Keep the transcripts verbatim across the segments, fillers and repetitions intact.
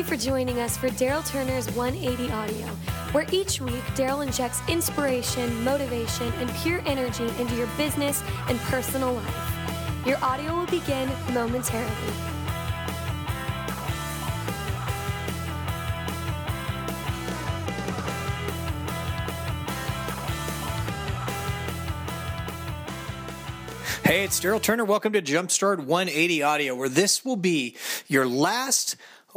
you for joining us for Daryl Turner's one eighty Audio, where each week Daryl injects inspiration, motivation, and pure energy into your business and personal life. Your audio will begin momentarily. Hey, it's Daryl Turner. Welcome to Jumpstart one eighty Audio, where this will be your last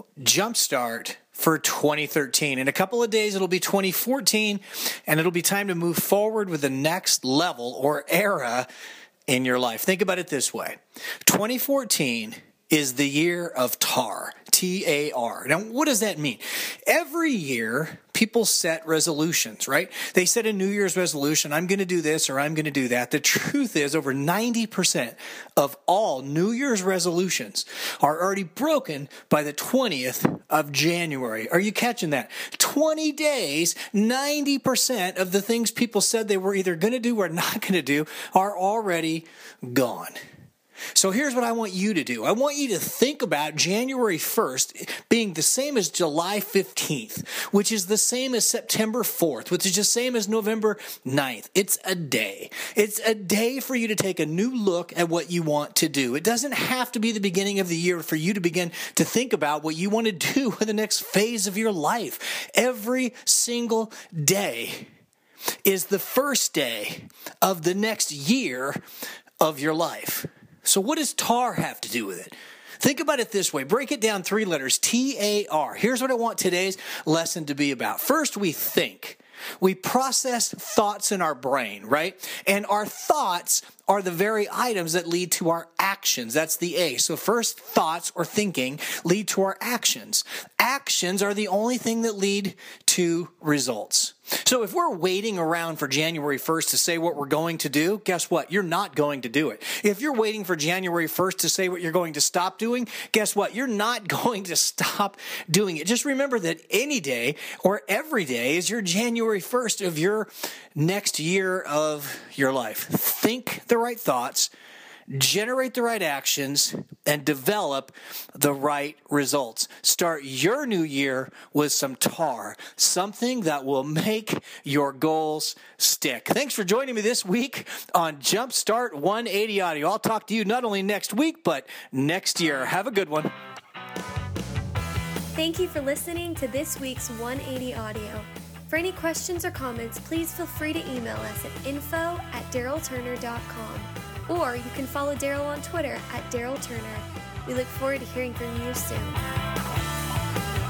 Jumpstart for twenty thirteen. In a couple of days, it'll be twenty fourteen, and it'll be time to move forward with the next level or era in your life. Think about it this way. twenty fourteen is the year of T A R, T A R. Now, what does that mean? Every year, people set resolutions, right? They set a New Year's resolution, I'm going to do this or I'm going to do that. The truth is, over ninety percent of all New Year's resolutions are already broken by the twentieth of January. Are you catching that? twenty days, ninety percent of the things people said they were either going to do or not going to do are already gone. So here's what I want you to do. I want you to think about January first being the same as July fifteenth, which is the same as September fourth, which is the same as November ninth. It's a day. It's a day for you to take a new look at what you want to do. It doesn't have to be the beginning of the year for you to begin to think about what you want to do in the next phase of your life. Every single day is the first day of the next year of your life. So what does T A R have to do with it? Think about it this way. Break it down three letters, T A R. Here's what I want today's lesson to be about. First, we think. We process thoughts in our brain, right? And our thoughts are the very items that lead to our actions. That's the A. So first, thoughts or thinking lead to our actions. Actions are the only thing that lead to results. So if we're waiting around for January first to say what we're going to do, guess what? You're not going to do it. If you're waiting for January first to say what you're going to stop doing, guess what? You're not going to stop doing it. Just remember that any day or every day is your January first of your next year of your life. Think the right thoughts, generate the right actions, and develop the right results. Start your new year with some T A R, something that will make your goals stick. Thanks for joining me this week on Jumpstart one eighty Audio. I'll talk to you not only next week, but next year. Have a good one. Thank you for listening to this week's one eighty Audio. For any questions or comments, please feel free to email us at info at daryl turner dot com. Or you can follow Daryl on Twitter at Daryl Turner. We look forward to hearing from you soon.